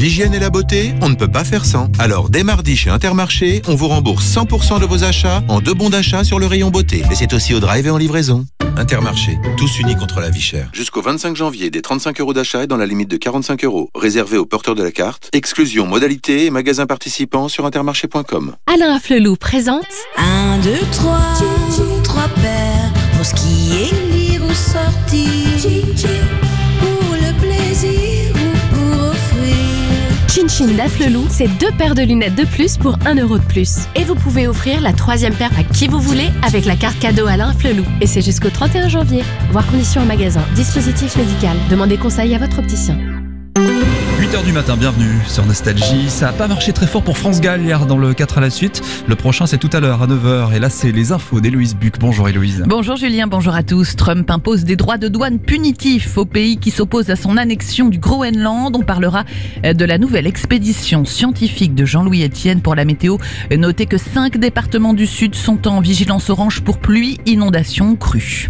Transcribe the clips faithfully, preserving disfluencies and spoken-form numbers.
L'hygiène et la beauté, on ne peut pas faire sans. Alors, dès mardi chez Intermarché, on vous rembourse cent pour cent de vos achats en deux bons d'achat sur le rayon beauté. Et c'est aussi au drive et en livraison. Intermarché, tous unis contre la vie chère. Jusqu'au vingt-cinq janvier, des trente-cinq euros d'achat et dans la limite de quarante-cinq euros. Réservé aux porteurs de la carte. Exclusion, modalité et magasins participants sur intermarché point com. Alain Afflelou présente un, deux, trois, trois paires pour skier, lire ou sortir, pour le plaisir ou pour offrir. Chin Chin d'Afflelou, c'est deux paires de lunettes de plus pour un euro de plus. Et vous pouvez offrir la troisième paire à qui vous voulez avec la carte cadeau Alain Afflelou. Et c'est jusqu'au trente et un janvier. Voir conditions en magasin. Dispositif médical. Demandez conseil à votre opticien. huit heures du matin, bienvenue sur Nostalgie. Ça n'a pas marché très fort pour France Gall hier dans le quatre à la suite. Le prochain c'est tout à l'heure à neuf heures et là c'est les infos d'Héloïse Buc. Bonjour Héloïse. Bonjour Julien, bonjour à tous. Trump impose des droits de douane punitifs au pays qui s'oppose à son annexion du Groenland. On parlera de la nouvelle expédition scientifique de Jean-Louis Etienne pour la météo. Notez que cinq départements du sud sont en vigilance orange pour pluie, inondations, crues.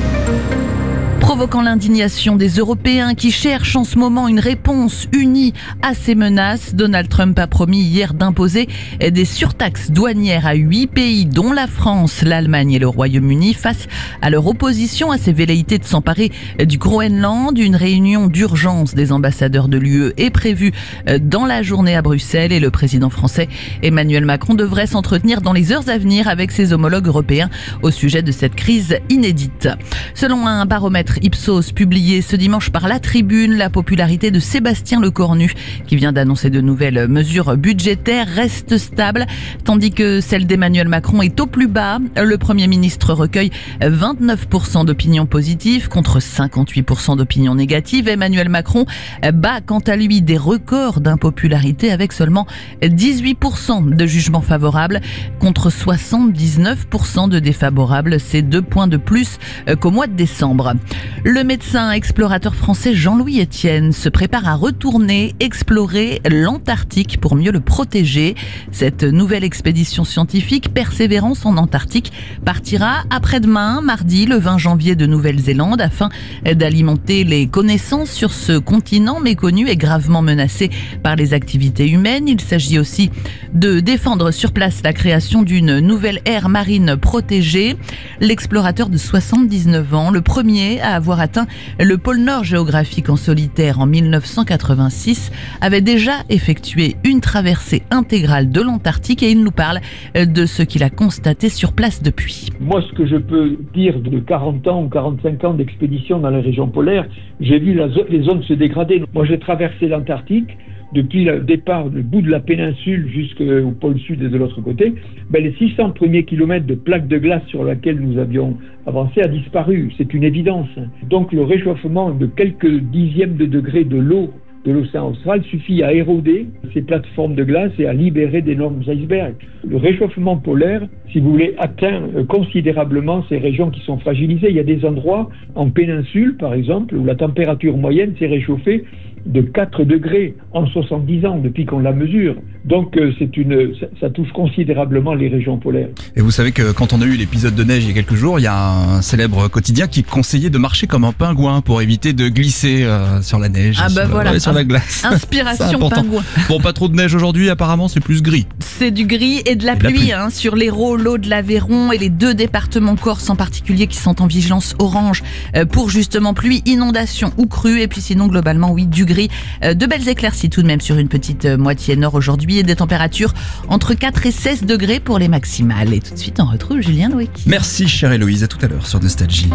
Provoquant l'indignation des Européens qui cherchent en ce moment une réponse unie à ces menaces, Donald Trump a promis hier d'imposer des surtaxes douanières à huit pays, dont la France, l'Allemagne et le Royaume-Uni, face à leur opposition à ces velléités de s'emparer du Groenland. Une réunion d'urgence des ambassadeurs de l'U E est prévue dans la journée à Bruxelles et le président français Emmanuel Macron devrait s'entretenir dans les heures à venir avec ses homologues européens au sujet de cette crise inédite. Selon un baromètre Ipsos publié ce dimanche par La Tribune, la popularité de Sébastien Lecornu, qui vient d'annoncer de nouvelles mesures budgétaires, reste stable, tandis que celle d'Emmanuel Macron est au plus bas. Le Premier ministre recueille vingt-neuf pour cent d'opinions positives contre cinquante-huit pour cent d'opinions négatives. Emmanuel Macron bat quant à lui des records d'impopularité avec seulement dix-huit pour cent de jugements favorables contre soixante-dix-neuf pour cent de défavorables. C'est deux points de plus qu'au mois de décembre. Le médecin explorateur français Jean-Louis Etienne se prépare à retourner explorer l'Antarctique pour mieux le protéger. Cette nouvelle expédition scientifique Persévérance en Antarctique partira après-demain, mardi, le vingt janvier de Nouvelle-Zélande, afin d'alimenter les connaissances sur ce continent méconnu et gravement menacé par les activités humaines. Il s'agit aussi de défendre sur place la création d'une nouvelle aire marine protégée. L'explorateur de soixante-dix-neuf ans, le premier à avoir atteint le pôle Nord géographique en solitaire en mille neuf cent quatre-vingt-six, avait déjà effectué une traversée intégrale de l'Antarctique et il nous parle de ce qu'il a constaté sur place depuis. Moi, ce que je peux dire de quarante ans ou quarante-cinq ans d'expédition dans les régions polaires, j'ai vu la zo- les zones se dégrader. Moi, j'ai traversé l'Antarctique depuis le départ, le bout de la péninsule jusqu'au pôle sud et de l'autre côté. Ben, les six cents premiers kilomètres de plaque de glace sur laquelle nous avions avancé a disparu. C'est une évidence. Donc le réchauffement de quelques dixièmes de degrés de l'eau de l'océan austral suffit à éroder ces plateformes de glace et à libérer d'énormes icebergs. Le réchauffement polaire, si vous voulez, atteint considérablement ces régions qui sont fragilisées. Il y a des endroits en péninsule, par exemple, où la température moyenne s'est réchauffée de quatre degrés en soixante-dix ans depuis qu'on la mesure. Donc euh, c'est une, ça, ça touche considérablement les régions polaires. Et vous savez que quand on a eu l'épisode de neige il y a quelques jours, il y a un célèbre quotidien qui conseillait de marcher comme un pingouin pour éviter de glisser euh, sur la neige, ah bah sur, voilà. ouais, sur la glace. Inspiration pingouin. Bon, pas trop de neige aujourd'hui, apparemment c'est plus gris. C'est du gris et de la et pluie, de la pluie. Hein, sur l'Hérault, l'Aude, l'Aveyron et les deux départements corse en particulier qui sont en vigilance orange euh, pour justement pluie, inondation ou crue. Et puis sinon globalement oui, du gris, euh, de belles éclaircies tout de même sur une petite euh, moitié nord aujourd'hui et des températures entre quatre et seize degrés pour les maximales. Et tout de suite on retrouve Julien Loïc. Merci chère Héloïse, à tout à l'heure sur Nostalgie.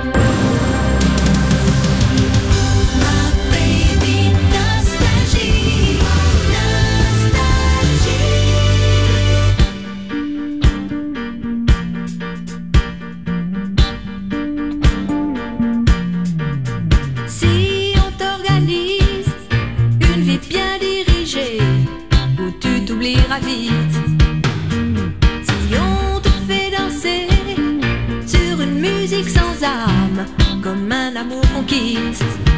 Vite. Si on te fait danser sur une musique sans âme, comme un amour qu'on quitte,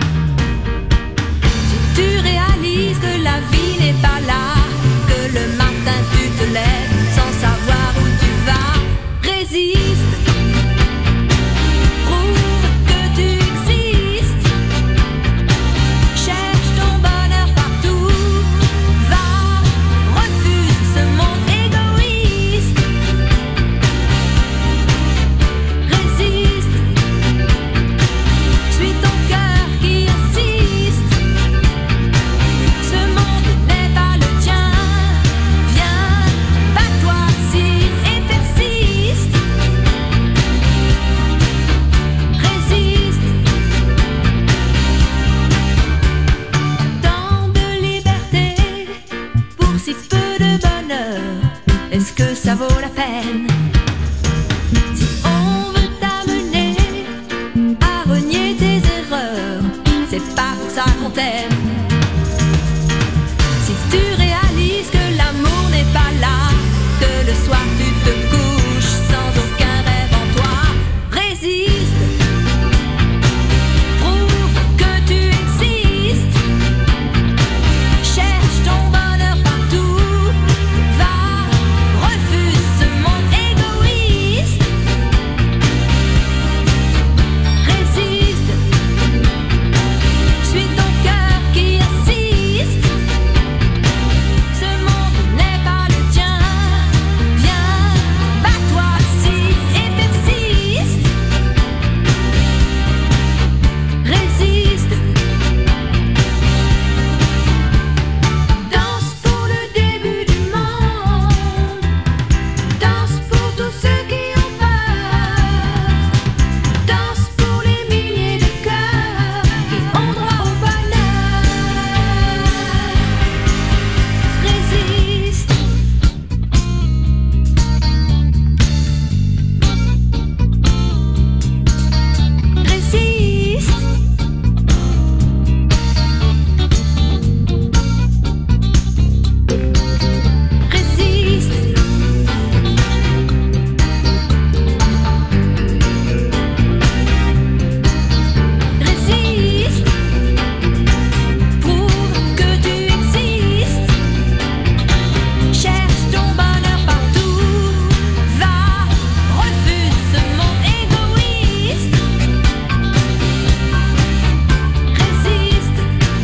si tu réalises que la vie n'est pas là, que le matin tu te lèves sans savoir où tu vas, résiste, prouve que tu existes, cherche ton bonheur partout. ça vaut la peine. Si on veut t'amener à renier tes erreurs, c'est pas pour ça qu'on t'aime. Si tu réalises que l'amour n'est pas là, que le soir tu te couches sans aucun rêve en toi, résiste, prouve que tu existes, cherche ton bonheur partout, va, refuse ce monde égoïste, résiste, suis ton cœur qui insiste, ce monde n'est pas le tien, viens, bats-toi si et persiste, résiste, danse pour le début du monde, danse pour tous ceux qui ont peur, danse pour les milliers de cœurs qui ont droit au bonheur, résiste, résiste, résiste, résiste, prouve que tu existes, cherche ton bonheur partout, va, refuse ce monde égoïste, résiste,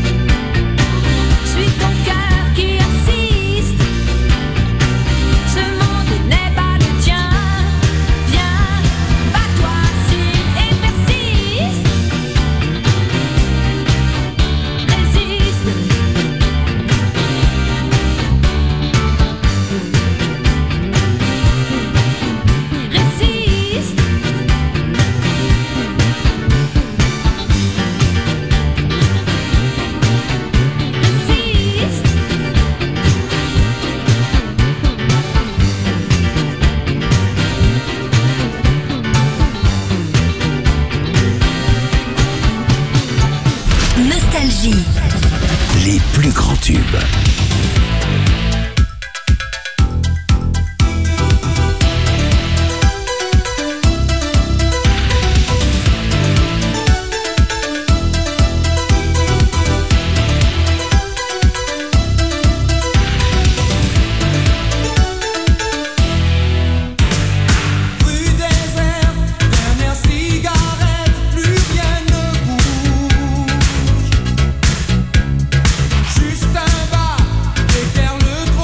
suis ton cœur qui insiste, ce monde n'est pas le tien, viens, bats-toi si et persiste, résiste, résiste, résiste, Nostalgie. Les plus grands tubes. Rue désert, dernière cigarette, plus rien ne bouge. Juste un bar, éclaire le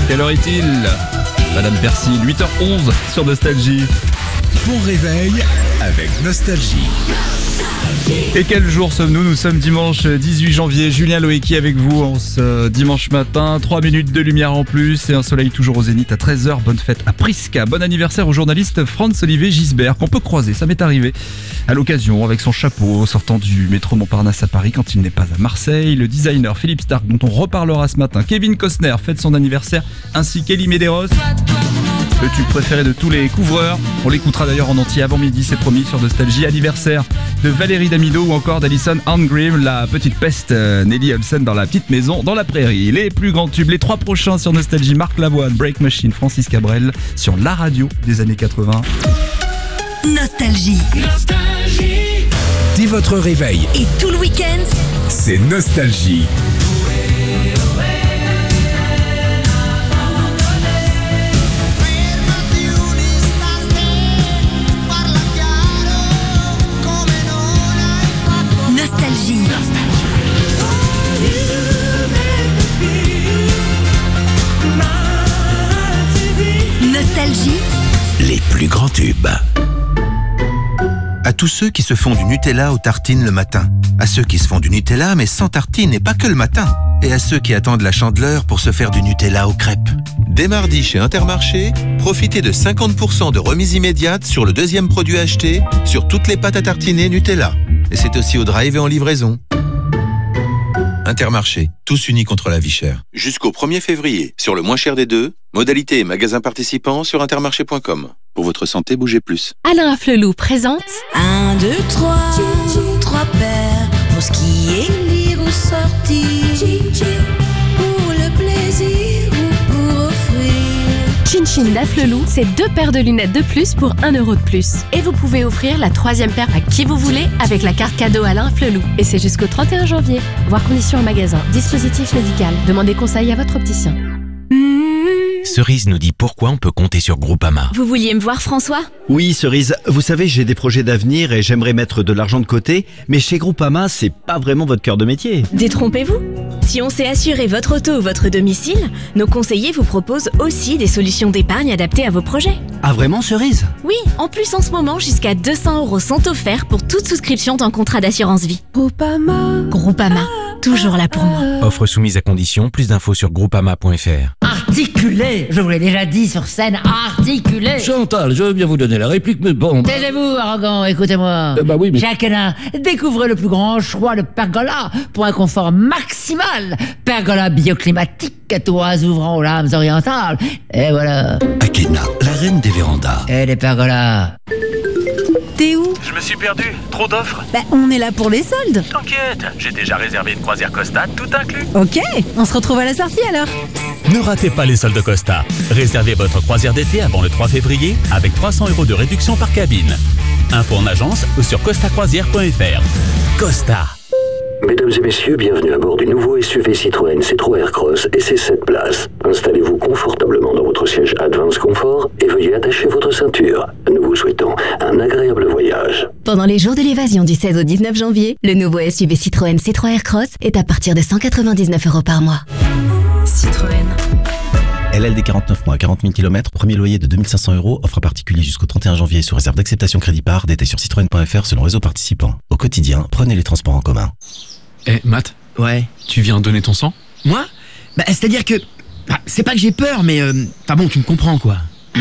Quelle heure est-il ? Madame Persil, huit heures onze sur Nostalgie. Bon réveil avec Nostalgie. Et quel jour sommes-nous ? Nous sommes dimanche dix-huit janvier. Julien Loïki avec vous en ce dimanche matin. trois minutes de lumière en plus et un soleil toujours au zénith à treize heures. Bonne fête à Prisca. Bon anniversaire au journaliste Franz-Olivier Gisbert qu'on peut croiser. Ça m'est arrivé à l'occasion avec son chapeau sortant du métro Montparnasse à Paris quand il n'est pas à Marseille. Le designer Philippe Stark dont on reparlera ce matin. Kevin Costner fête son anniversaire ainsi qu'Elie Medeiros. Le tube préféré de tous les couvreurs. On l'écoutera d'ailleurs en entier avant midi, c'est promis, sur Nostalgie. Anniversaire de Valérie Damido ou encore d'Alison Arngrim, la petite peste, euh, Nelly Olsen dans la petite maison dans la prairie. Les plus grands tubes, les trois prochains sur Nostalgie, Marc Lavoine, Break Machine, Francis Cabrel, sur la radio des années quatre-vingts. Nostalgie. Nostalgie. Dès votre réveil, Et tout le week-end, c'est Nostalgie. Nostalgie. Nostalgie. Les plus grands tubes. À tous ceux qui se font du Nutella aux tartines le matin. À ceux qui se font du Nutella mais sans tartines et pas que le matin. Et à ceux qui attendent la Chandeleur pour se faire du Nutella aux crêpes. Dès mardi chez Intermarché, profitez de cinquante pour cent de remise immédiate sur le deuxième produit acheté sur toutes les pâtes à tartiner Nutella. Et c'est aussi au drive et en livraison. Intermarché, tous unis contre la vie chère. Jusqu'au premier février, sur le moins cher des deux, modalités et magasins participants sur intermarché point com. Pour votre santé, bougez plus. Alain Afflelou présente Un, deux, trois, trois paires pour skier, lire ou sortir, pour le plaisir ou pour offrir. Chin Chin d'Afflelou, c'est deux paires de lunettes de plus pour un euro de plus. Et vous pouvez offrir la troisième paire à qui vous voulez avec la carte cadeau Alain Afflelou. Et c'est jusqu'au trente et un janvier. Voir conditions en magasin. Dispositif médical. Demandez conseil à votre opticien. Cerise nous dit pourquoi on peut compter sur Groupama. Vous vouliez me voir, François ? Oui, Cerise, vous savez, j'ai des projets d'avenir et j'aimerais mettre de l'argent de côté, mais chez Groupama, c'est pas vraiment votre cœur de métier. Détrompez-vous. Si on sait assurer votre auto ou votre domicile, nos conseillers vous proposent aussi des solutions d'épargne adaptées à vos projets. Ah vraiment, Cerise ? Oui, en plus en ce moment, jusqu'à deux cents euros sont offerts pour toute souscription d'un contrat d'assurance vie. Groupama. Groupama, toujours là pour moi. Offre soumise à condition, plus d'infos sur groupama point f r. Articulé, je vous l'ai déjà dit sur scène, articulé. Chantal, je veux bien vous donner la réplique, mais bon... Taisez-vous, arrogant, écoutez-moi. Euh, bah oui, mais... Jacques Hénin, découvrez le plus grand choix de pergola pour un confort maximal. Pergola bioclimatique à toits ouvrant aux lames orientales. Et voilà. Akena, la reine des vérandas. Et les pergolas. T'es où? Je me suis perdu, trop d'offres. Bah, on est là pour les soldes. T'inquiète, j'ai déjà réservé une croisière Costa, tout inclus. Ok, on se retrouve à la sortie alors. Ne ratez pas les soldes Costa. Réservez votre croisière d'été avant le trois février avec trois cents euros de réduction par cabine. Info en agence ou sur costa croisière point f r. Costa. Mesdames et messieurs, bienvenue à bord du nouveau S U V Citroën C trois Aircross et ses sept places. Installez-vous confortablement dans votre siège Advance Confort et veuillez attacher votre ceinture. Nous vous souhaitons un agréable voyage. Pendant les jours de l'évasion du seize au dix-neuf janvier, le nouveau S U V Citroën C trois Aircross est à partir de cent quatre-vingt-dix-neuf euros par mois. Citroën. L L D quarante-neuf mois, quarante mille kilomètres, premier loyer de deux mille cinq cents euros, offre particulier jusqu'au trente et un janvier sous réserve d'acceptation crédit par, détail sur citroën point f r selon réseau participant. Au quotidien, prenez les transports en commun. Eh, Matt. Ouais. Tu viens donner ton sang? Moi? Bah, c'est-à-dire que... Bah, c'est pas que j'ai peur, mais... Euh, enfin bon, tu me comprends, quoi.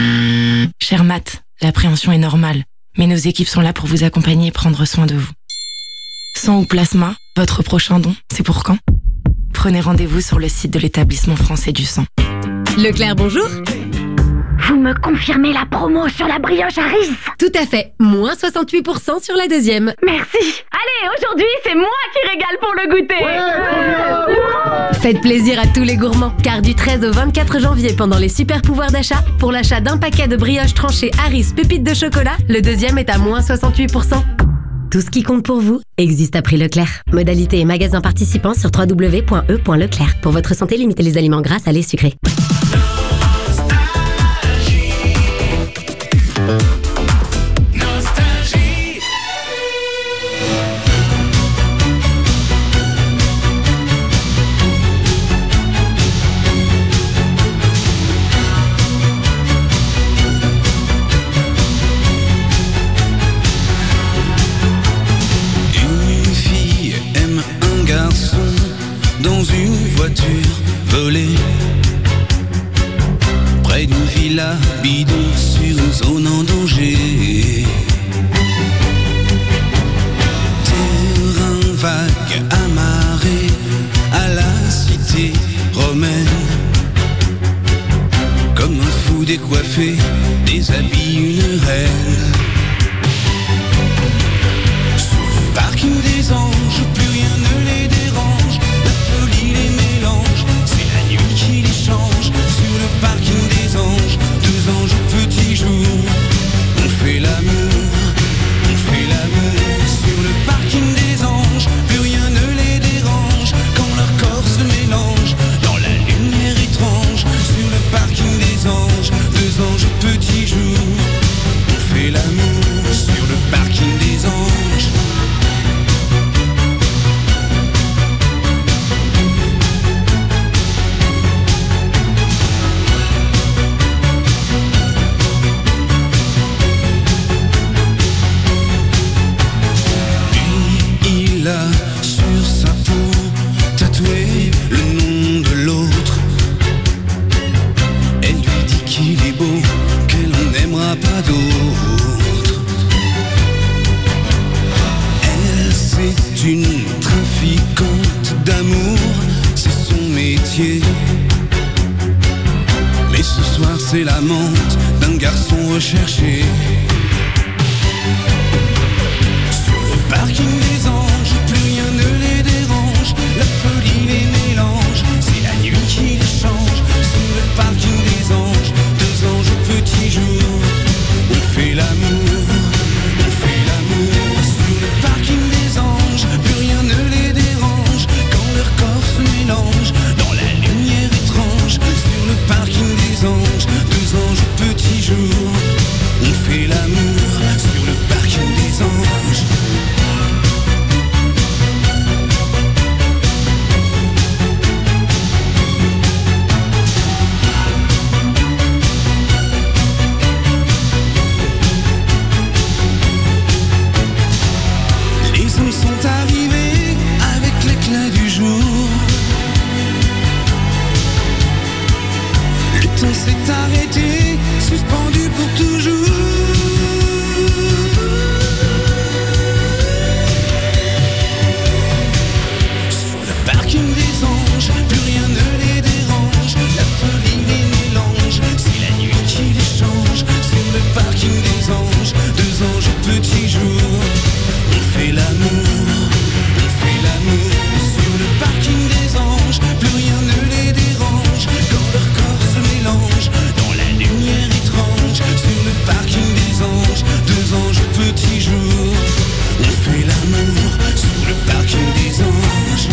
Cher Matt, l'appréhension est normale, mais nos équipes sont là pour vous accompagner et prendre soin de vous. Sang ou plasma, votre prochain don, c'est pour quand? Prenez rendez-vous sur le site de l'établissement français du sang. Leclerc, bonjour. Vous me confirmez la promo sur la brioche Harris? Tout à fait, moins soixante-huit pour cent sur la deuxième. Merci. Allez, aujourd'hui, c'est moi qui régale pour le goûter. Ouais, faites plaisir à tous les gourmands, car du treize au vingt-quatre janvier, pendant les super pouvoirs d'achat, pour l'achat d'un paquet de brioches tranchées Harris pépites de chocolat, le deuxième est à moins soixante-huit pour cent. Tout ce qui compte pour vous existe à prix Leclerc. Modalité et magasins participants sur w w w point e point leclerc. Pour votre santé, limitez les aliments gras, salés, sucrés. dans une voiture volée près d'une villa bidon sur une zone en danger. Terrain vague amarré à la cité romaine, comme un fou décoiffé déshabille une reine. Sur le parking des anges, plus rien ne les dérange, la folie les mélange, c'est la nuit qui les change. Sur le parking des anges, deux anges au petit jour, on fait l'amour, on fait l'amour. Sur le parking des anges, plus rien ne les dérange, quand leur corps se mélange dans la lumière étrange. Sur le parking des anges, deux anges au petit jour, on fait l'amour. Sur le parking des anges. Il a sur sa peau tatoué le nom de l'autre. Elle lui dit qu'il est beau, qu'elle n'aimera pas d'autre. Elle, c'est une trafiquante d'amour, c'est son métier. Mais ce soir c'est l'amante d'un garçon recherché. Sur le parking des anges, plus rien ne les dérange, la folie les mélange, c'est la nuit qui les change. Sur le parking des anges, deux anges au petit jour, on fait l'amour, on fait l'amour. Sur le parking des anges, plus rien ne les dérange, quand leur corps se mélange dans la lumière étrange. Sur le parking des anges, deux anges au petit jour, on fait l'amour. Sur le parking des anges. Les hommes sont arrivés avec l'éclat du jour. Le temps s'est arrêté, suspendu pour toujours. Sur le parking des anges, plus rien ne les dérange, la folie les mélange, c'est la nuit qui les change. Sur le parking des anges, deux anges au petit jour, on fait l'amour, on fait l'amour. Sur le parking des anges, plus rien ne les dérange, quand leur corps se mélange dans la lumière étrange. Sur le parking des anges, deux anges au petit jour, on fait l'amour. Sur le parking des anges.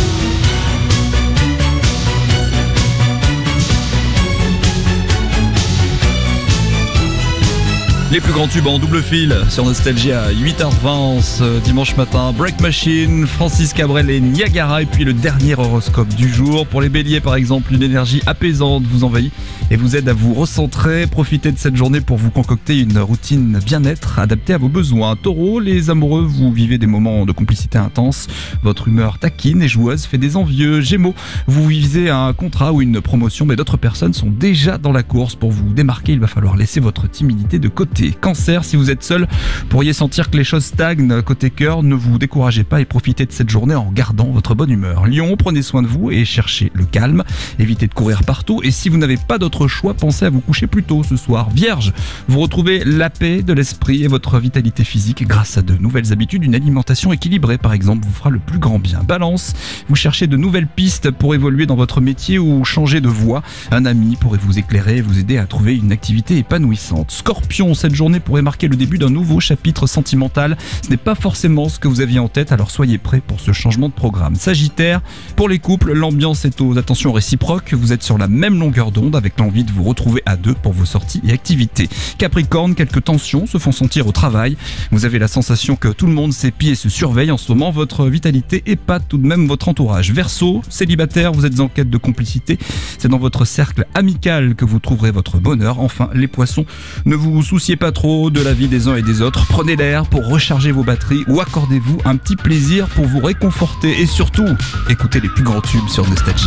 Les plus grands tubes en double fil sur Nostalgie à huit heures vingt ce dimanche matin. Break Machine, Francis Cabrel et Niagara. Et puis le dernier horoscope du jour. Pour les béliers par exemple, une énergie apaisante vous envahit et vous aide à vous recentrer. Profitez de cette journée pour vous concocter une routine bien-être adaptée à vos besoins. Taureau, les amoureux, vous vivez des moments de complicité intense. Votre humeur taquine et joueuse fait des envieux. Gémeaux, vous visez un contrat ou une promotion mais d'autres personnes sont déjà dans la course. Pour vous démarquer, il va falloir laisser votre timidité de côté. Cancer, si vous êtes seul, pourriez sentir que les choses stagnent. Côté cœur, ne vous découragez pas et profitez de cette journée en gardant votre bonne humeur. Lion, prenez soin de vous et cherchez le calme. Évitez de courir partout et si vous n'avez pas d'autre choix, pensez à vous coucher plus tôt ce soir. Vierge, vous retrouvez la paix de l'esprit et votre vitalité physique grâce à de nouvelles habitudes. Une alimentation équilibrée par exemple vous fera le plus grand bien. Balance, vous cherchez de nouvelles pistes pour évoluer dans votre métier ou changer de voie. Un ami pourrait vous éclairer et vous aider à trouver une activité épanouissante. Scorpion, cette journée pourrait marquer le début d'un nouveau chapitre sentimental. Ce n'est pas forcément ce que vous aviez en tête, alors soyez prêts pour ce changement de programme. Sagittaire, pour les couples, l'ambiance est aux attentions réciproques. Vous êtes sur la même longueur d'onde avec l'envie de vous retrouver à deux pour vos sorties et activités. Capricorne, quelques tensions se font sentir au travail. Vous avez la sensation que tout le monde s'épie et se surveille en ce moment. Votre vitalité épate tout de même votre entourage. Verseau, célibataire, vous êtes en quête de complicité. C'est dans votre cercle amical que vous trouverez votre bonheur. Enfin, les poissons, ne vous souciez pas pas trop de la vie des uns et des autres. Prenez l'air pour recharger vos batteries ou accordez-vous un petit plaisir pour vous réconforter. Et surtout, écoutez les plus grands tubes sur Nostalgie.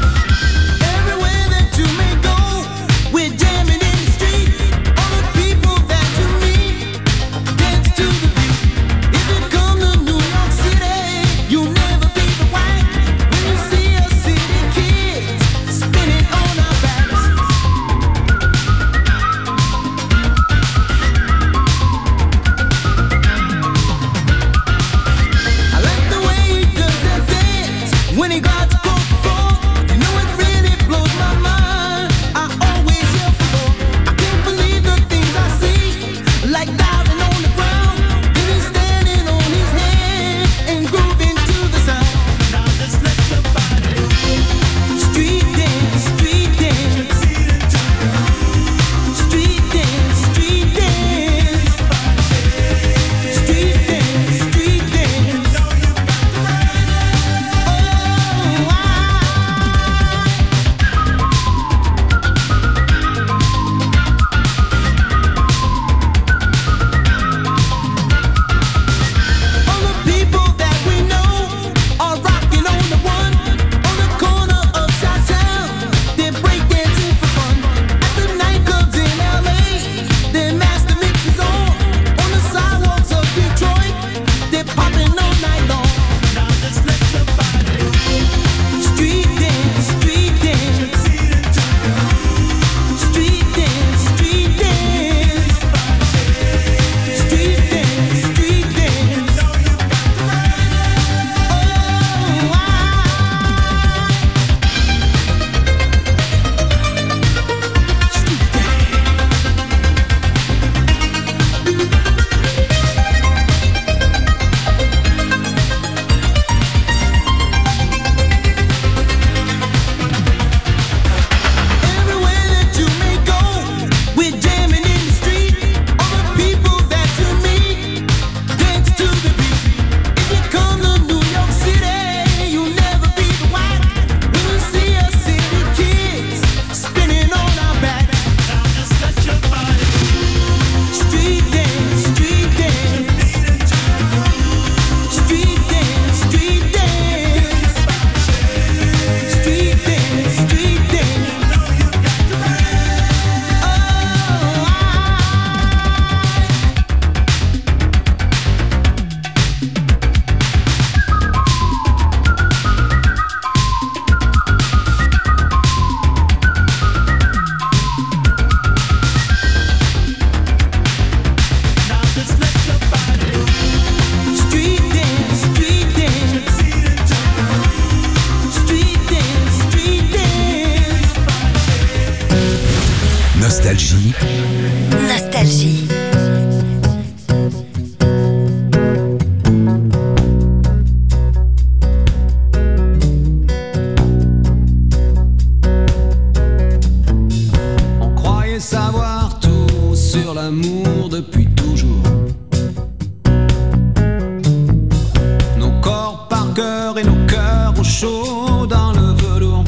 Nostalgie. Nostalgie. On croyait savoir tout sur l'amour depuis toujours. Nos corps par cœur et nos cœurs au chaud dans le velours.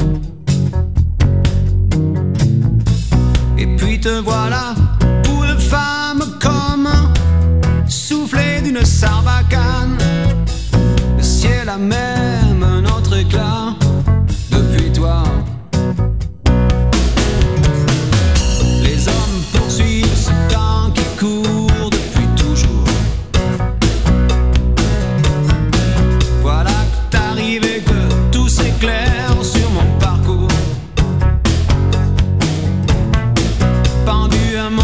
Et puis te voilà, pour une femme comme soufflé d'une sarbacane. Le ciel a même un autre éclat depuis toi. Les hommes poursuivent ce temps qui court depuis toujours. Voilà que t'arrives et que tout s'éclaire sur mon parcours. Pendu à mon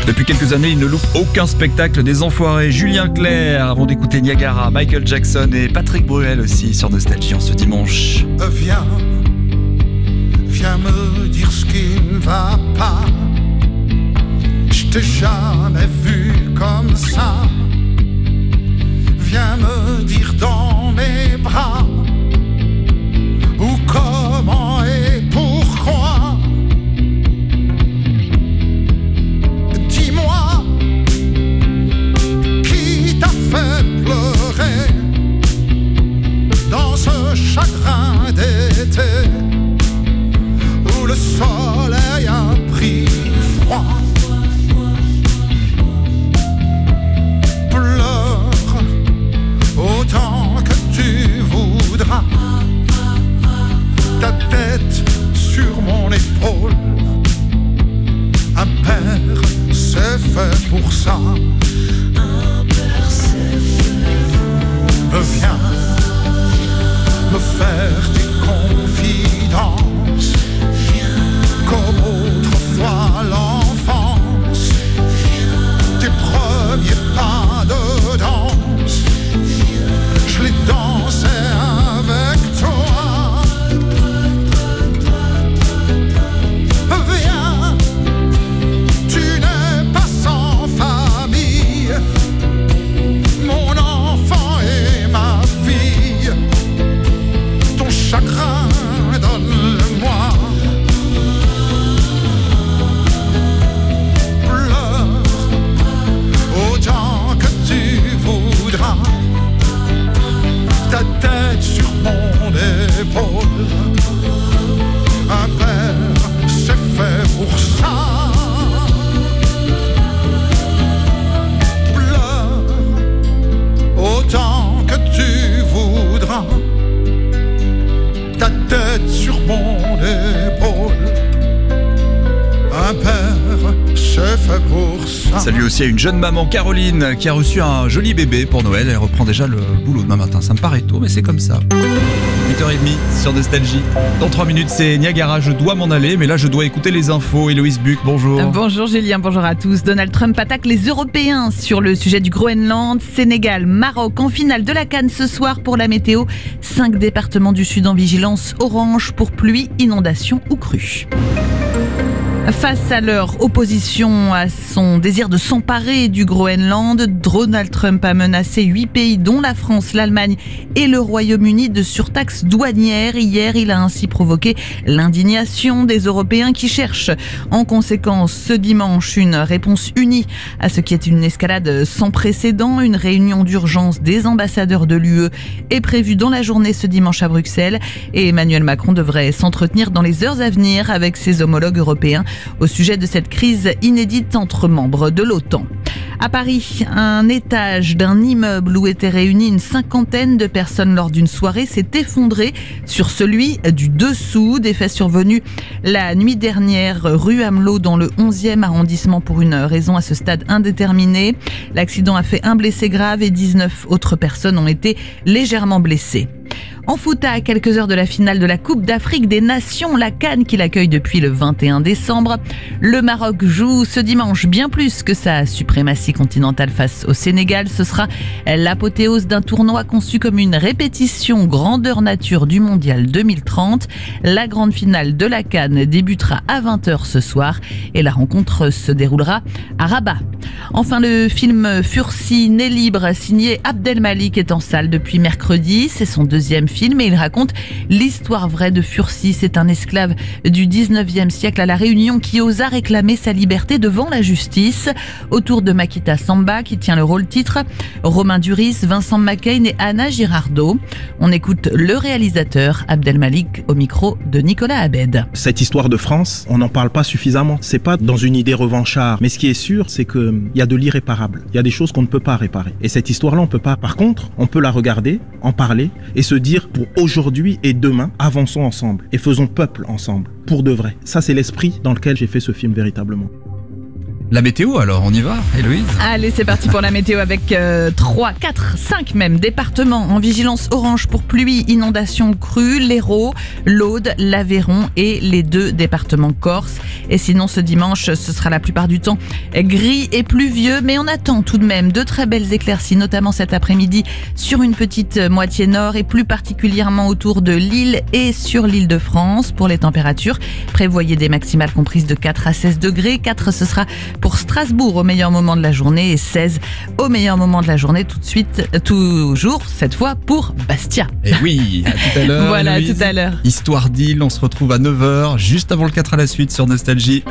Depuis quelques années, il ne loupe aucun spectacle des Enfoirés. Julien Clerc, avant d'écouter Niagara, Michael Jackson et Patrick Bruel aussi sur Nostalgie en ce dimanche. Viens, viens me dire ce qui ne va pas. Je t'ai jamais vu comme ça. Viens me dire dans mes bras où, comment et pourquoi. Dis-moi qui t'a fait pleurer dans ce chagrin d'été où le soleil a pris froid. Pleure autant que tu voudras, ta tête sur mon épaule. Un père, c'est fait pour ça. Un père, c'est fait. Viens me faire tes confidences, comme autrefois l'enfance, tes premiers pas de danse. Je les dansais avec toi. Viens, tu n'es pas sans famille, mon enfant et ma fille. Ton chagrin, donne-le-moi. Pleure autant que tu voudras, ta tête sur mon épaule. Un père, c'est fait pour ça. Pleure autant que tu voudras, ta tête sur mon épaule. Un père, c'est fait pour ça. Salut aussi à une jeune maman, Caroline, qui a reçu un joli bébé pour Noël. Elle reprend déjà le boulot demain matin. Ça me paraît tôt, mais c'est comme ça. huit heures trente sur Nostalgie. Dans trois minutes, c'est Niagara. Je dois m'en aller, mais là, je dois écouter les infos. Héloïse Buck, bonjour. Bonjour Julien, bonjour à tous. Donald Trump attaque les Européens sur le sujet du Groenland. Sénégal, Maroc en finale de la CAN ce soir pour la météo. Cinq départements du Sud en vigilance orange pour pluie, inondation ou crue. Face à leur opposition à son désir de s'emparer du Groenland, Donald Trump a menacé huit pays dont la France, l'Allemagne et le Royaume-Uni de surtaxes douanières. Hier, il a ainsi provoqué l'indignation des Européens qui cherchent en conséquence ce dimanche une réponse unie à ce qui est une escalade sans précédent. Une réunion d'urgence des ambassadeurs de l'U E est prévue dans la journée ce dimanche à Bruxelles et Emmanuel Macron devrait s'entretenir dans les heures à venir avec ses homologues européens au sujet de cette crise inédite entre membres de l'OTAN. À Paris, un étage d'un immeuble où étaient réunies une cinquantaine de personnes lors d'une soirée s'est effondré sur celui du dessous. Des faits survenus la nuit dernière rue Amelot dans le onzième arrondissement pour une raison à ce stade indéterminée. L'accident a fait un blessé grave et dix-neuf autres personnes ont été légèrement blessées. En foot, à quelques heures de la finale de la Coupe d'Afrique des Nations, la CAN qui l'accueille depuis le vingt et un décembre. Le Maroc joue ce dimanche bien plus que sa suprématie continentale face au Sénégal. Ce sera l'apothéose d'un tournoi conçu comme une répétition grandeur nature du Mondial deux mille trente. La grande finale de la CAN débutera à vingt heures ce soir et la rencontre se déroulera à Rabat. Enfin, le film Fursi, né libre, signé Abdel Malik, est en salle depuis mercredi. C'est son deuxième film et il raconte l'histoire vraie de Fursi. C'est un esclave du dix-neuvième siècle à La Réunion qui osa réclamer sa liberté devant la justice. Autour de Makita Samba qui tient le rôle titre, Romain Duris, Vincent McCain et Anna Girardot. On écoute le réalisateur Abdel Malik au micro de Nicolas Abed. Cette histoire de France, on n'en parle pas suffisamment. C'est pas dans une idée revancharde. Mais ce qui est sûr, c'est qu'il y a de l'irréparable. Il y a des choses qu'on ne peut pas réparer. Et cette histoire-là, on peut pas. Par contre, on peut la regarder, en parler et se dire pour aujourd'hui et demain, avançons ensemble et faisons peuple ensemble, pour de vrai. Ça, c'est l'esprit dans lequel j'ai fait ce film véritablement. La météo alors, on y va, Héloïse? Allez, c'est parti pour la météo avec euh, trois, quatre, cinq même départements en vigilance orange pour pluie, inondation, crue, l'Hérault, l'Aude, l'Aveyron et les deux départements corse. Et sinon, ce dimanche, ce sera la plupart du temps gris et pluvieux, mais on attend tout de même de très belles éclaircies, notamment cet après-midi sur une petite moitié nord et plus particulièrement autour de Lille et sur l'île de France. Pour les températures, prévoyez des maximales comprises de quatre à seize degrés. quatre, ce sera pour Strasbourg au meilleur moment de la journée et seize au meilleur moment de la journée tout de suite, toujours, cette fois pour Bastia. Et oui, à tout à l'heure. Voilà, Héloïse. tout à l'heure. Histoire d'île, on se retrouve à neuf heures, juste avant le quatre à la suite sur Nostalgie.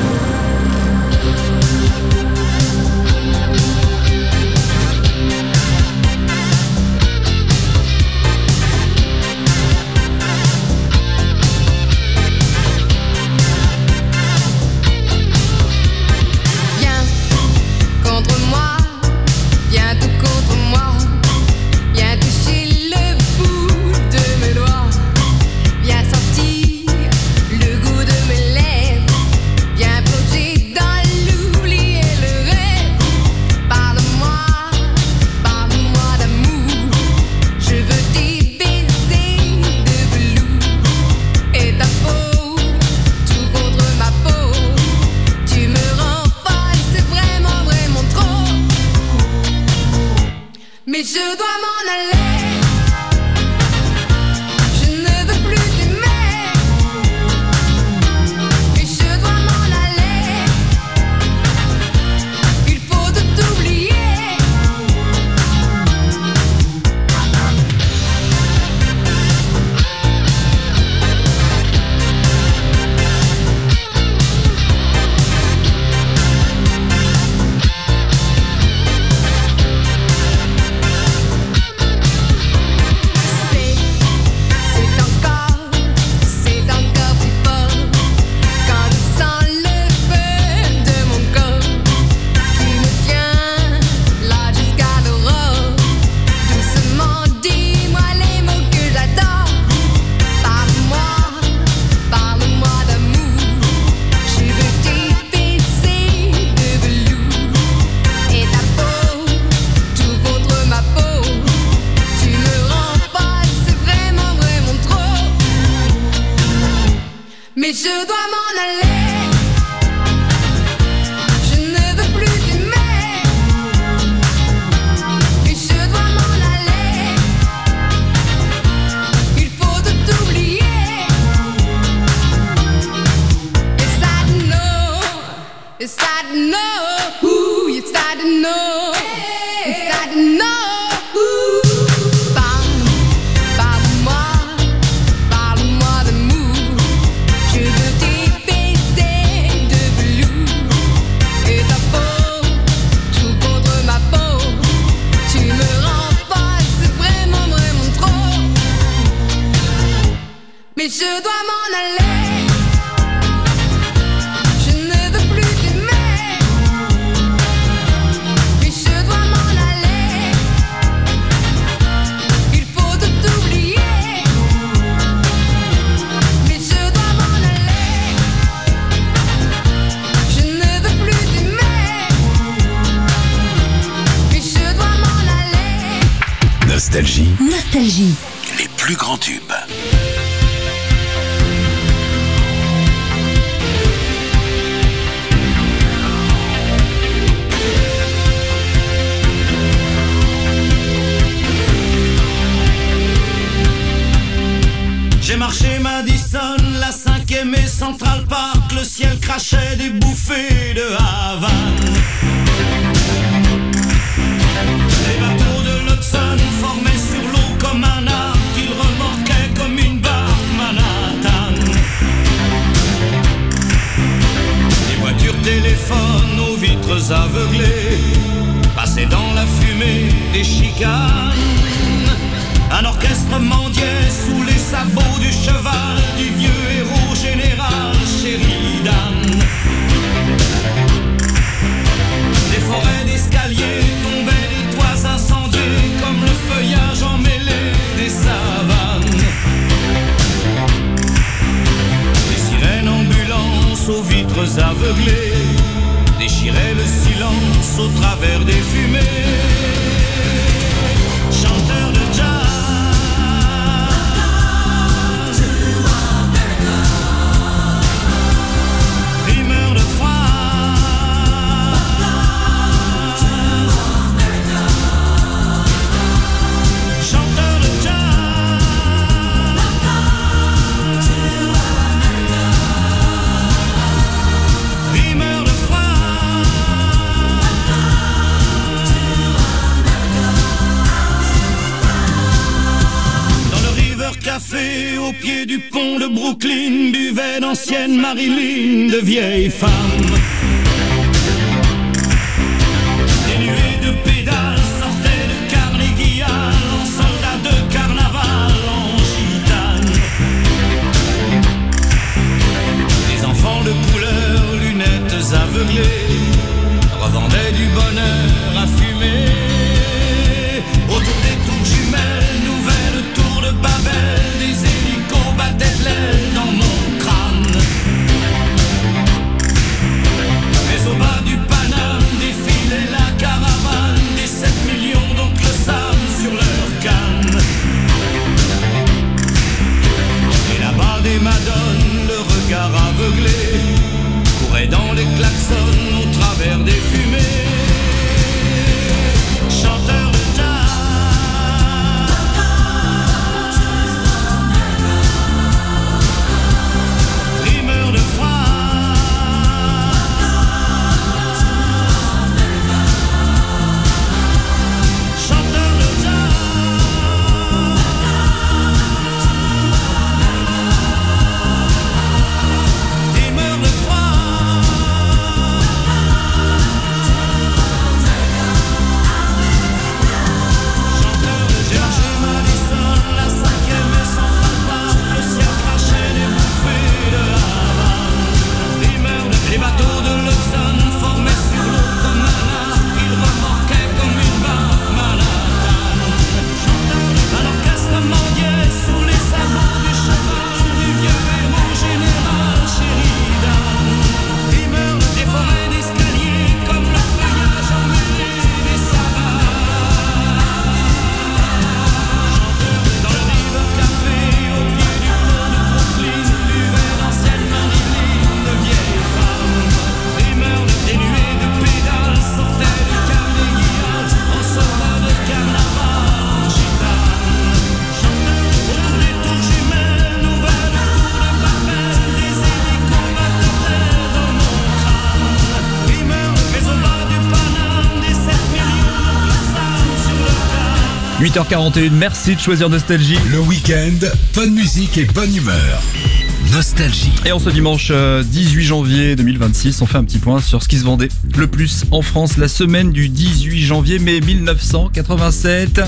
Viens contre moi, viens tout contre moi, viens toucher le bout de mes doigts, viens sentir le goût de mes lèvres, viens plonger dans l'oubli et le rêve. Parle-moi, parle-moi d'amour, je veux tes baisers de velours et ta peau, tout contre ma peau. Tu me rends folle, c'est vraiment, vraiment trop. Mais je dois m'en aller. Je ne veux plus t'aimer. Mais je dois m'en aller. Il faut tout oublier. C'est, c'est encore, c'est encore plus fort quand je sens le feu de mon corps qui me tient là jusqu'à l'aurore. Doucement, dis-moi les mots que j'adore. Parle-moi, parle-moi d'amour. Je veux tes baisers de velours et ta peau, tout contre ma peau. Tu me rends folle, c'est vraiment, vraiment trop. Mais je dois m'en aller. Je ne veux plus t'aimer. Mais je dois m'en aller. Il faut tout oublier. Yes, I know. Yes, I know. Ooh, yes, I know. Yes, I know. Ooh. Parle, parle-moi, parle-moi d'amour. Je veux tes baisers de velours et ta peau, tout contre ma peau. Tu me rends folle, c'est vraiment, vraiment trop. Mais je dois m'en aller. Je ne veux plus t'aimer. Mais je dois m'en aller. Il faut tout oublier. Mais je dois m'en aller. Je ne veux plus t'aimer. Mais je dois m'en aller. Nostalgie, Nostalgie. les plus grands tubes. J'ai marché Madison, la cinquième et Central Park, le ciel crachait des bouffées de Havane. Les bateaux de l'Hudson formaient sur l'eau comme un arc, ils remorquaient comme une barque Manhattan. Les voitures téléphones aux vitres aveuglées passaient dans la fumée des chicanes. Un orchestre mendiait sous les sabots du cheval du vieux héros général Sheridan. Des forêts d'escaliers tombaient des toits incendiés comme le feuillage emmêlé des savanes. Des sirènes ambulances aux vitres aveuglées déchiraient silence au travers des fumées. Chanteur de jazz, rimeur de froid, chanteur de jazz, rimeur de froid. Café au pied du pont de Brooklyn, buvait d'anciennes Marilyn, de vieilles femmes. Des nuées de pédales sortaient de Carnegie Hall, en soldats de carnaval, en gitane. Des enfants de couleur, lunettes aveuglées, revendaient du bonheur à fumer. Autour des tours jumelles, nouvelles tours de Babel, des hélicos battaient de l'aile dans mon crâne. Mais au bas du Paname défilait la caravane des sept millions d'oncles Sam sur leur canne. Et là-bas des madones, le regard aveuglé, couraient dans les klaxons au travers des fumées. Chanteur de huit heures quarante et une, merci de choisir Nostalgie. Le week-end, bonne musique et bonne humeur. Nostalgie. Et en ce dimanche dix-huit janvier deux mille vingt-six, on fait un petit point sur ce qui se vendait le plus en France la semaine du dix-huit janvier mai mille neuf cent quatre-vingt-sept.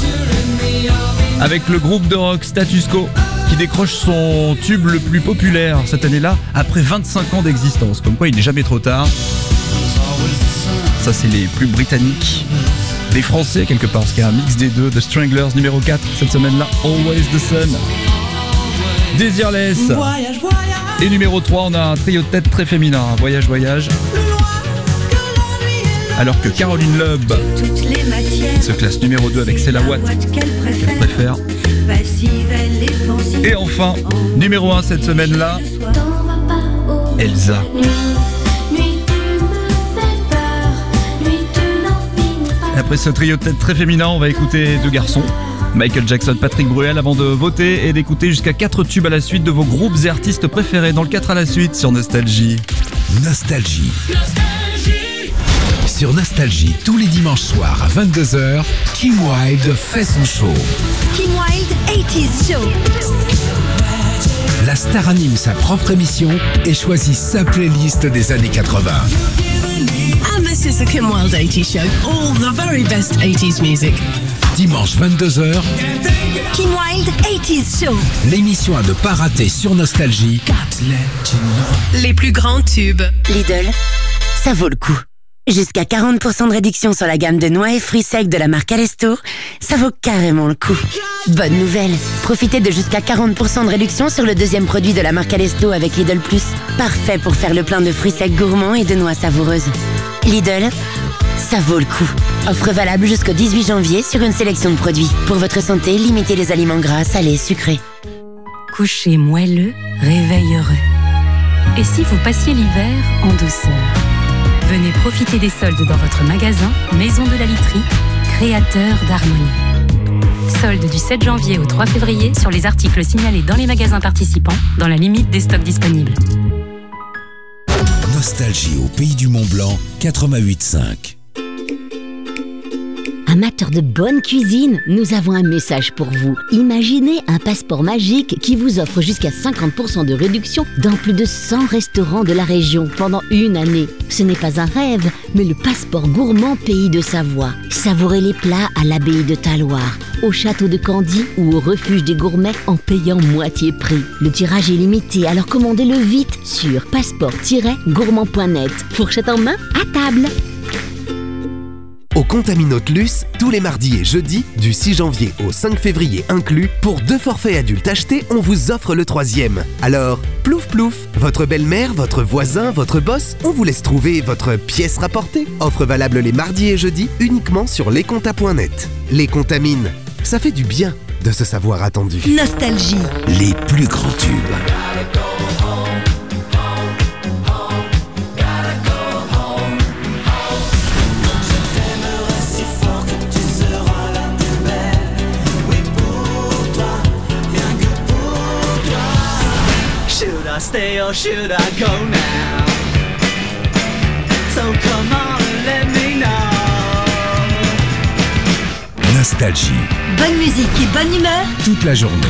Avec le groupe de rock Status Quo qui décroche son tube le plus populaire cette année-là après vingt-cinq ans d'existence. Comme quoi il n'est jamais trop tard. Ça c'est les plus britanniques. Des Français quelque part, parce qu'il y a un mix des deux. The Stranglers numéro quatre cette semaine-là, Always the Sun. Desireless. Et numéro trois, on a un trio de tête très féminin, Voyage Voyage. Alors que Caroline Loeb se classe numéro deux avec C'est la Watt qu'elle préfère. Et enfin, numéro un cette semaine-là, Elsa. Après ce trio de tête très féminin, on va écouter deux garçons, Michael Jackson, Patrick Bruel, avant de voter et d'écouter jusqu'à quatre tubes à la suite de vos groupes et artistes préférés dans le quatre à la suite sur Nostalgie. Nostalgie. Nostalgie. Sur Nostalgie, tous les dimanches soirs à vingt-deux heures, Kim Wilde fait son show. Kim Wilde eighties Show. La star anime sa propre émission et choisit sa playlist des années quatre-vingts. And this is the Kim Wilde eighties Show. All the very best eighties music. Dimanche vingt-deux heures, Kim Wilde eighties Show. L'émission à ne pas rater sur Nostalgie. Les plus grands tubes. Lidl, ça vaut le coup. Jusqu'à quarante pour cent de réduction sur la gamme de noix et fruits secs de la marque Alesto, ça vaut carrément le coup. Bonne nouvelle, profitez de jusqu'à quarante pour cent de réduction sur le deuxième produit de la marque Alesto avec Lidl Plus. Parfait pour faire le plein de fruits secs gourmands et de noix savoureuses. Lidl, ça vaut le coup. Offre valable jusqu'au dix-huit janvier sur une sélection de produits. Pour votre santé, limitez les aliments gras, salés, sucrés. Coucher moelleux, réveil heureux. Et si vous passiez l'hiver en douceur? Venez profiter des soldes dans votre magasin Maison de la Literie, créateur d'harmonie. Soldes du sept janvier au trois février sur les articles signalés dans les magasins participants, dans la limite des stocks disponibles. Nostalgie au pays du Mont Blanc, quatre-vingt-huit cinq. Amateurs de bonne cuisine, nous avons un message pour vous. Imaginez un passeport magique qui vous offre jusqu'à cinquante pour cent de réduction dans plus de cent restaurants de la région pendant une année. Ce n'est pas un rêve, mais le passeport gourmand Pays de Savoie. Savourez les plats à l'abbaye de Talloires, au château de Candy ou au refuge des gourmets en payant moitié prix. Le tirage est limité, alors commandez-le vite sur passeport tiret gourmand point net. Fourchette en main, à table. Au Contaminote Luce, tous les mardis et jeudis, du six janvier au cinq février inclus, pour deux forfaits adultes achetés, on vous offre le troisième. Alors, plouf plouf, votre belle-mère, votre voisin, votre boss, on vous laisse trouver votre pièce rapportée. Offre valable les mardis et jeudis, uniquement sur lescontas point net. Les Contamines, ça fait du bien de se savoir attendu. Nostalgie. Les plus grands tubes. Should I stay or should I go now? So come on and let me know. Nostalgie. Bonne musique et bonne humeur toute la journée.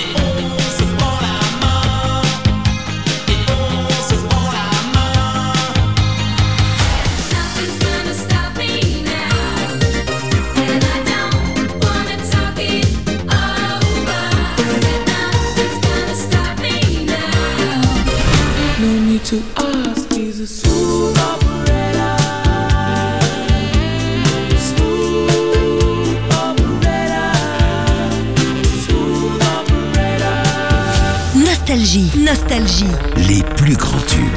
To ask, he's a smooth operator. Smooth operator. Smooth operator. Nostalgie. Nostalgie. Les plus grands tubes.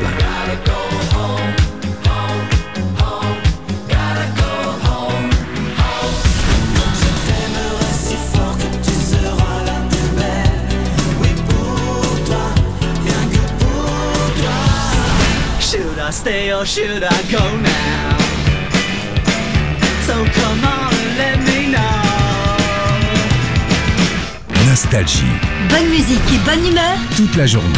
Should I stay or should I go now? So come on and let me know. Nostalgie. Bonne musique et bonne humeur toute la journée.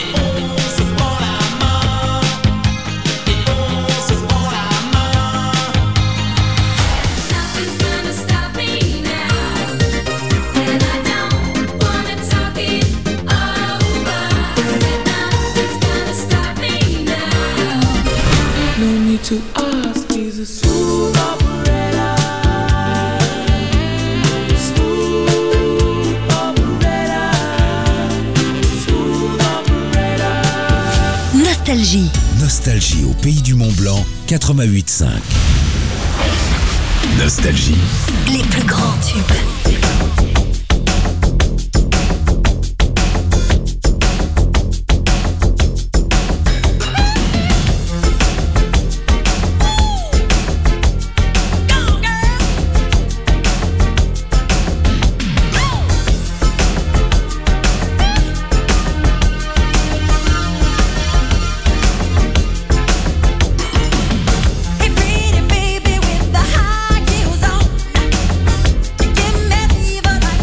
To ask, he's a smooth operator. Smooth operator. Smooth operator. Nostalgie. Nostalgie au pays du Mont Blanc, quatre-vingt-huit cinq. Nostalgie. Les plus grands tubes. Baby with the high heels on, give me fever like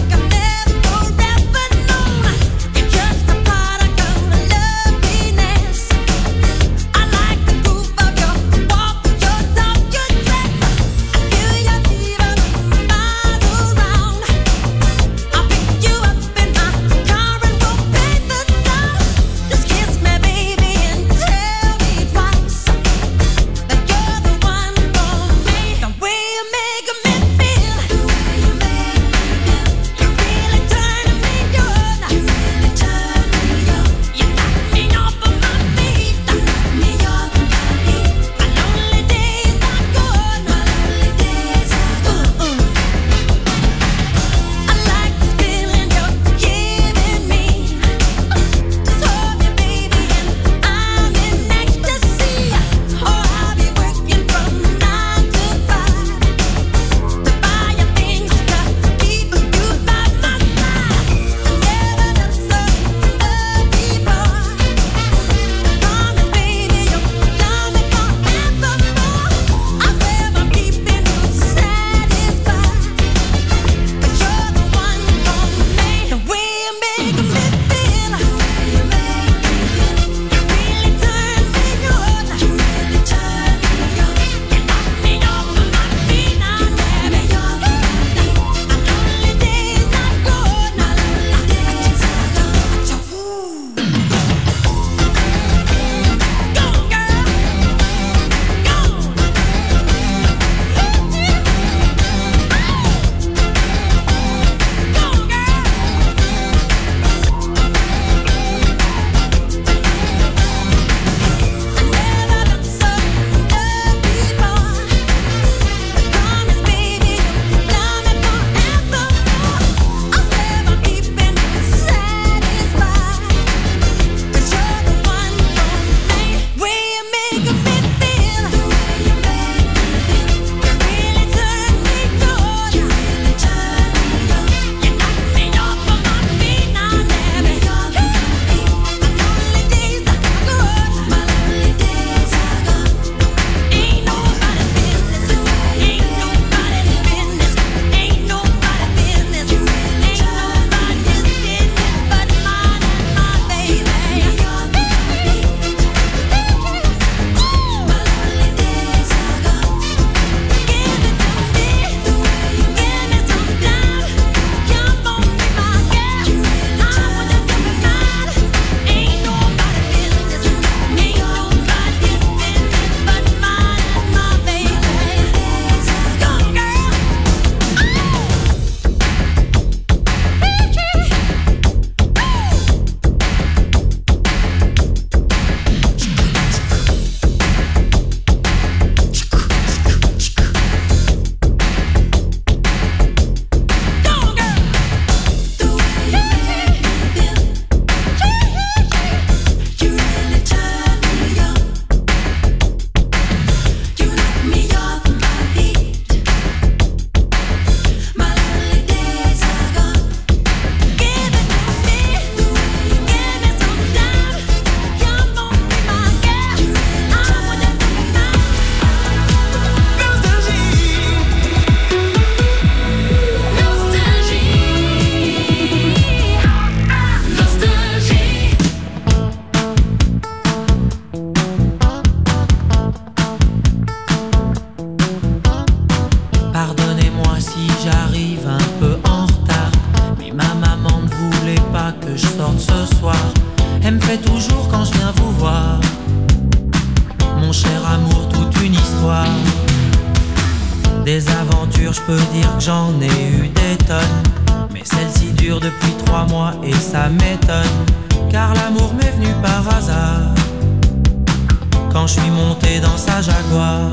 je peux dire que j'en ai eu des tonnes, mais celle-ci dure depuis trois mois et ça m'étonne, car l'amour m'est venu par hasard quand je suis monté dans sa Jaguar.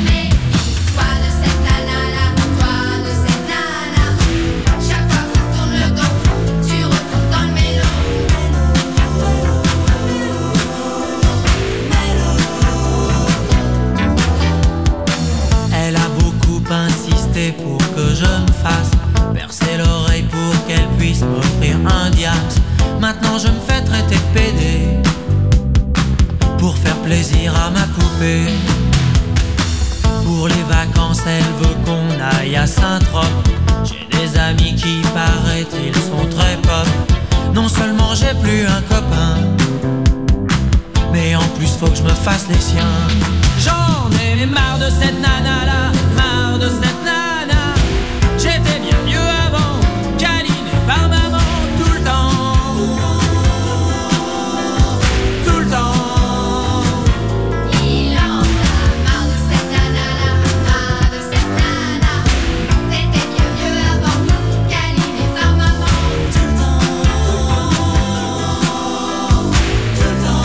Insisté pour que je me fasse percer l'oreille pour qu'elle puisse m'offrir un diams. Maintenant je me fais traiter de pédé pour faire plaisir à ma poupée. Pour les vacances elle veut qu'on aille à Saint-Trope. J'ai des amis qui paraît-il sont très pop. Non seulement j'ai plus un copain, mais en plus faut que je me fasse les siens. J'en ai marre de cette nana là, marre de cette nana. J'étais bien mieux avant, câlinée par maman tout le temps, tout le temps. Il en a marre de cette nana là, marre de cette nana. T'étais bien mieux avant, câlinée par maman tout le temps, tout le temps.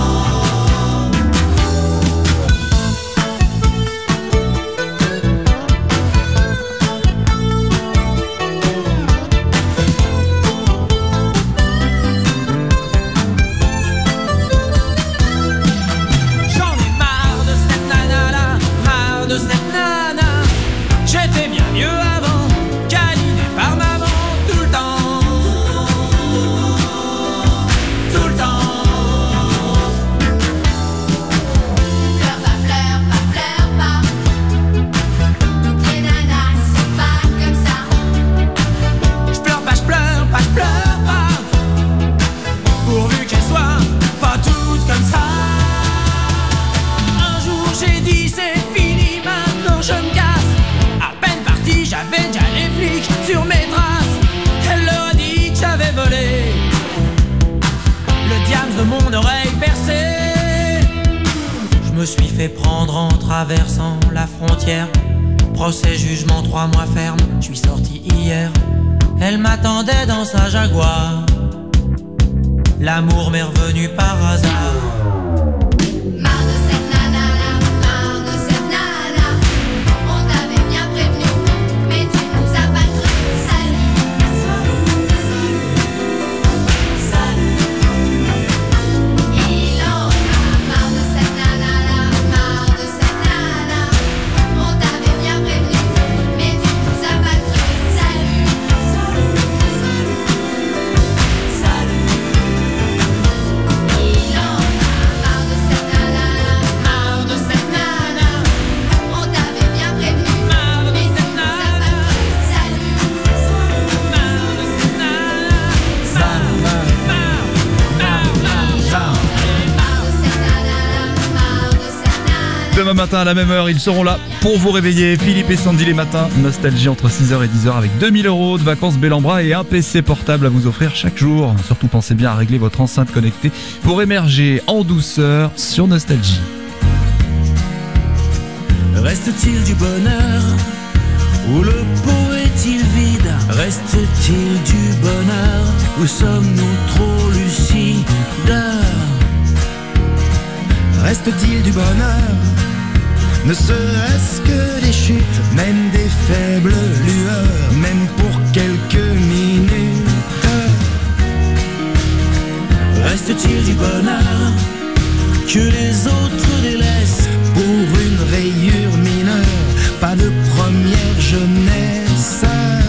Sur mes traces, elle leur a dit que j'avais volé le diams de mon oreille percée. Je me suis fait prendre en traversant la frontière. Procès, jugement, trois mois ferme. Je suis sorti hier. Elle m'attendait dans sa Jaguar. L'amour m'est revenu par hasard. Demain matin à la même heure, ils seront là pour vous réveiller. Philippe et Sandy les matins, Nostalgie entre six heures et dix heures avec deux mille euros de vacances bel en bras et un P C portable à vous offrir chaque jour. Surtout pensez bien à régler votre enceinte connectée pour émerger en douceur sur Nostalgie. Reste-t-il du bonheur ou le pot est-il vide? Reste-t-il du bonheur ou sommes-nous trop lucides? Reste-t-il du bonheur? Ne serait-ce que des chutes, même des faibles lueurs, même pour quelques minutes. Reste-t-il du bonheur que les autres délaissent pour une rayure mineure? Pas de première jeunesse.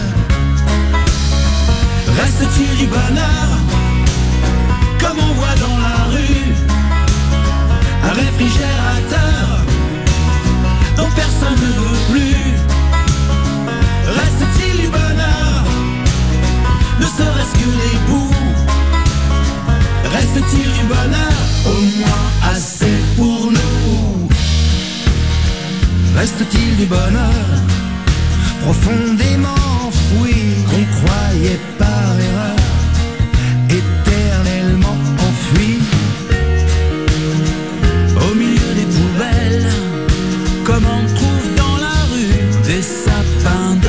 Reste-t-il du bonheur comme on voit dans la rue? Un réfrigérateur dont personne ne veut plus. Reste-t-il du bonheur? Ne serait-ce que les bouts. Reste-t-il du bonheur? Au moins assez pour nous. Reste-t-il du bonheur profondément enfoui qu'on croyait par erreur éternellement enfui? Au milieu des poubelles, comme on trouve dans la rue, des sapins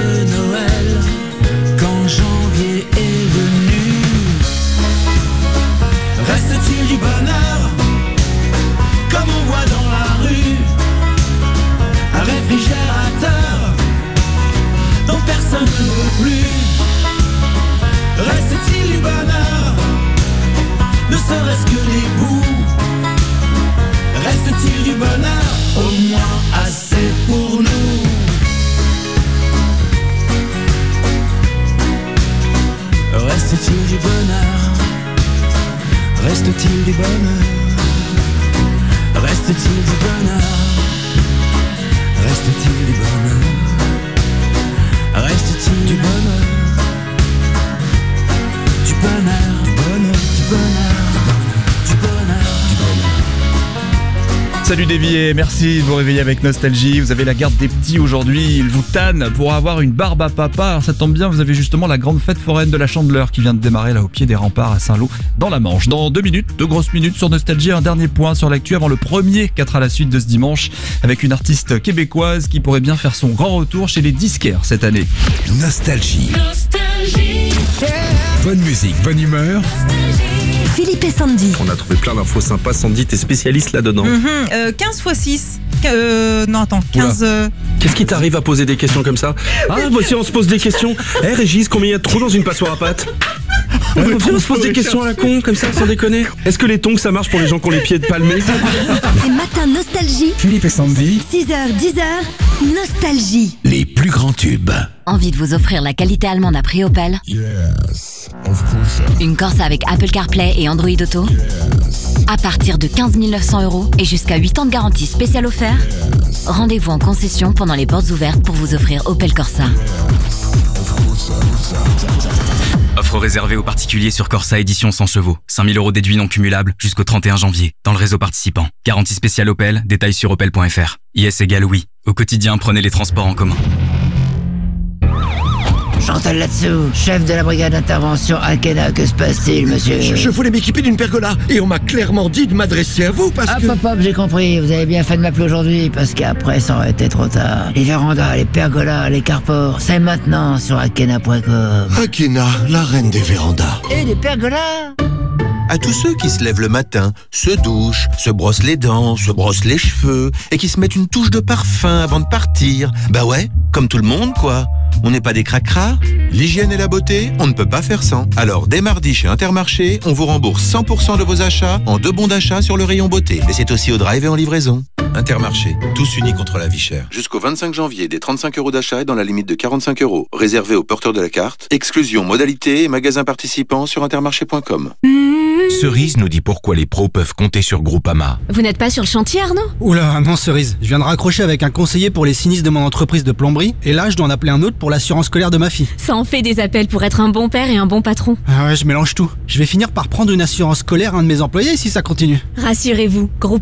Salut Davy et merci de vous réveiller avec Nostalgie. Vous avez la garde des petits aujourd'hui, ils vous tannent pour avoir une barbe à papa. Alors ça tombe bien, vous avez justement la grande fête foraine de la Chandeleur qui vient de démarrer là au pied des remparts à Saint-Lô dans la Manche. Dans deux minutes, deux grosses minutes sur Nostalgie, un dernier point sur l'actu avant le premier quatre à la suite de ce dimanche avec une artiste québécoise qui pourrait bien faire son grand retour chez les disquaires cette année. Nostalgie. Nostalgie. Bonne musique, bonne humeur. Philippe et Sandy. On a trouvé plein d'infos sympas. Sandy, t'es spécialiste là-dedans. Mm-hmm. euh, quinze fois six. Euh, non, attends, quinze. Euh... Qu'est-ce qui t'arrive à poser des questions comme ça? Ah, voici, on se pose des questions. Eh, hey, Régis, combien il y a de trous dans une passoire à pâte? On, ouais, on se pose des questions à la con, comme ça, sans déconner. Est-ce que les tongs, ça marche pour les gens qui ont les pieds de palmés? Les matins Nostalgie. Philippe et Sandy. six heures, dix heures, Nostalgie. Les plus grands tubes. Envie de vous offrir la qualité allemande à prix Opel? Yes, of course. Une Corsa avec Apple CarPlay et Android Auto? Yes. À partir de quinze mille neuf cents euros et jusqu'à huit ans de garantie spéciale offerte? Yes. Rendez-vous en concession pendant les portes ouvertes pour vous offrir Opel Corsa. Offre réservée aux particuliers sur Corsa édition cent chevaux. cinq mille euros déduits non cumulables jusqu'au trente et un janvier. Dans le réseau participant. Garantie spéciale Opel, détails sur opel point f r. I S égale oui. Au quotidien, prenez les transports en commun. Chantal là-dessous, chef de la brigade d'intervention Akena, que se passe-t-il, monsieur? je, je voulais m'équiper d'une pergola et on m'a clairement dit de m'adresser à vous parce hop, que... Hop, hop, j'ai compris, vous avez bien fait de m'appeler aujourd'hui parce qu'après ça aurait été trop tard. Les vérandas, les pergolas, les carports, c'est maintenant sur akena point com. Akena, la reine des vérandas. Et les pergolas? À tous ceux qui se lèvent le matin, se douchent, se brossent les dents, se brossent les cheveux et qui se mettent une touche de parfum avant de partir. Bah ouais, comme tout le monde quoi. On n'est pas des cracras. L'hygiène et la beauté, on ne peut pas faire sans. Alors dès mardi chez Intermarché, on vous rembourse cent pour cent de vos achats en deux bons d'achat sur le rayon beauté. Et c'est aussi au drive et en livraison. Intermarché, tous unis contre la vie chère. Jusqu'au vingt-cinq janvier, des trente-cinq euros d'achat et dans la limite de quarante-cinq euros. Réservé aux porteurs de la carte. Exclusion, modalité et magasins participants sur intermarché point com. Cerise nous dit pourquoi les pros peuvent compter sur Groupama. Vous n'êtes pas sur le chantier, Arnaud? Oula, non Cerise, je viens de raccrocher avec un conseiller pour les sinistres de mon entreprise de plomberie et là je dois en appeler un autre pour l'assurance scolaire de ma fille. Ça en fait des appels pour être un bon père et un bon patron. Ah ouais, je mélange tout. Je vais finir par prendre une assurance scolaire à un de mes employés si ça continue. Rassurez-vous, Groupe